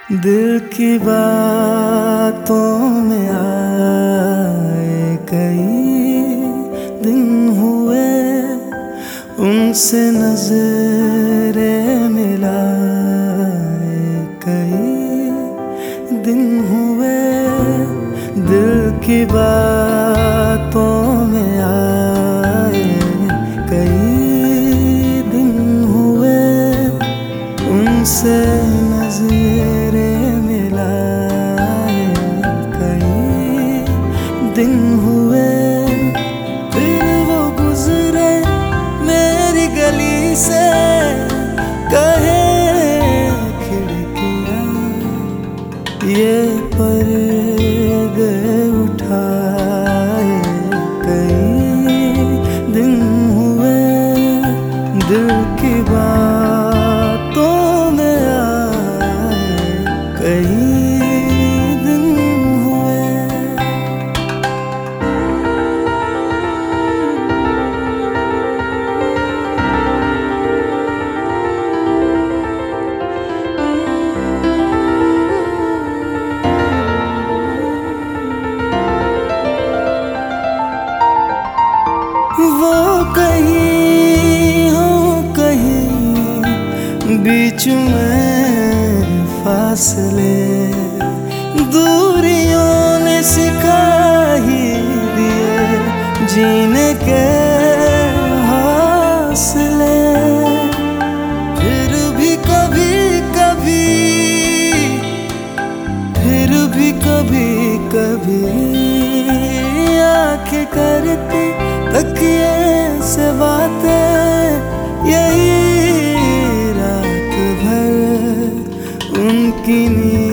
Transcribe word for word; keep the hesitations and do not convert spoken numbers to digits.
दिल की बातों में आए कई दिन हुए, उनसे नजरें मिलाए कई दिन हुए। दिल की बातों में आए कई दिन हुए, उनसे नजरें मिलाए कई दिन हुए। फिर वो गुजरे मेरी गली से, कहे खिड़कियां ये पर्दे उठाए कई दिन हुए। दिल की बातों में आए कई दिन हुए। वो कहीं हो कहीं बीच में फासले, दूरियों ने सिखा ही दिए जीने के हौसले। फिर भी कभी कभी फिर भी कभी कभी आंखें करती तकिए से बातें, यही रात भर उनकी नींद